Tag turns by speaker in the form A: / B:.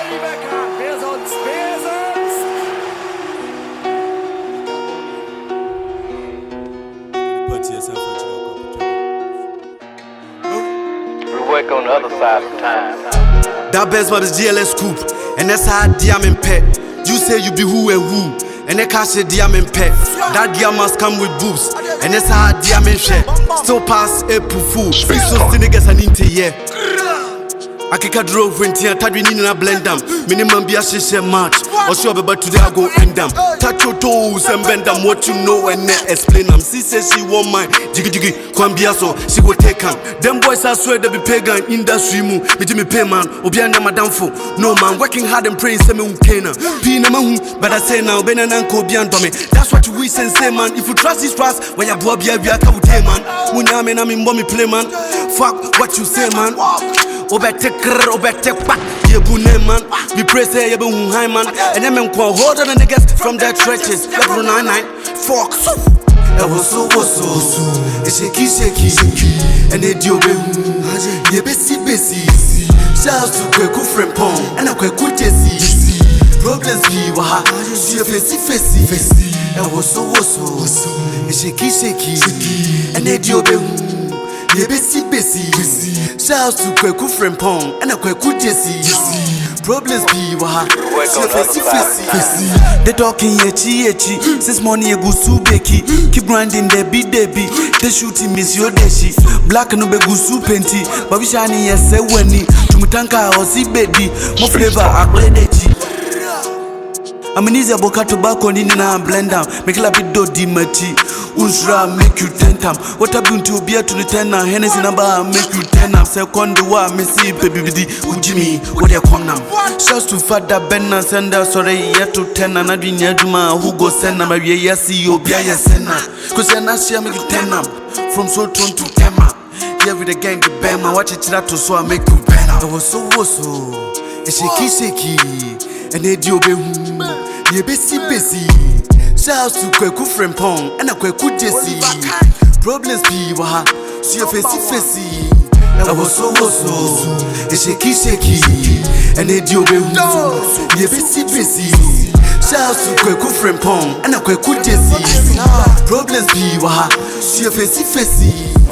A: Work on the other side of time.
B: That best but is GLS scoop, and that's how diamond pet. You say you be who and who, and they can't say diamond pet. That diamond must come with boobs, and that's how diamond share. Still pass a pufu, so niggas an into yeah. I kick a drove when tea, Tadwin in a blend them. Minimum be a share match, or sure, but today I go end them. Touch your toes and bend them, what you know, and then explain them. She says she won't mind, jiggy, Kwambiaso, she will take them. Them boys, I swear they be pagan industry move. Me Jimmy payman, Obiana Madame Fo. No man, working hard and praying, Semi Ukena. Pina Mahu, but I say now, Ben and Uncle Bian Tommy. That's what we say, man. If you trust this trust, when you blow up, you have to take man. When I'm in mommy play man. Fuck what you say, man. Obete back, ye bune man. We pray say ye be high man. And them men call hold on the niggas from their trenches. Level 99, fuck. It was so, it's shaky. And they do be ye busy. Shouts to Kweku friend Pong and a Kweku Jesse. Problems be waha, see a facey. It was so, it's shaky. And they do be ye busy. Shouts to Kweku friend Pong and a Kweku Jesse. Problems be waha, see a facey. They talking yechi. Since morning you go su beki. Keep grinding they be. They shooting miss your deshi. Black no be go su penti. But we shiny yes se weni. Tumutanka or si bedi. More flavor akwedechi. I'm an easy boca tobacco in a blend down. Make a bit do di mati. Unsra make you 10 time. What happened to be to the 10 now? Hennessy number make you 10 now. Second the war, Missy baby Ujimi, what they come now? Shouts to Father Ben and send us sorry yet to 10 and I didn't yet who go send them. Yes, see you be a sender. Cause you're not sure make you 10 now. From Sotron to Tema. Yeah, with the gang, the band, watch it to so I make you better. I was so, it's shaky. And they do be ye busy. Shouts to Kweku friend Pong and a Kweku Jesse. Problems be waha, see a facey. I was so, it's shaky. And they do be ye busy. Shouts to Kweku friend Pong and a Kweku Jesse. Problems be waha, see a facey.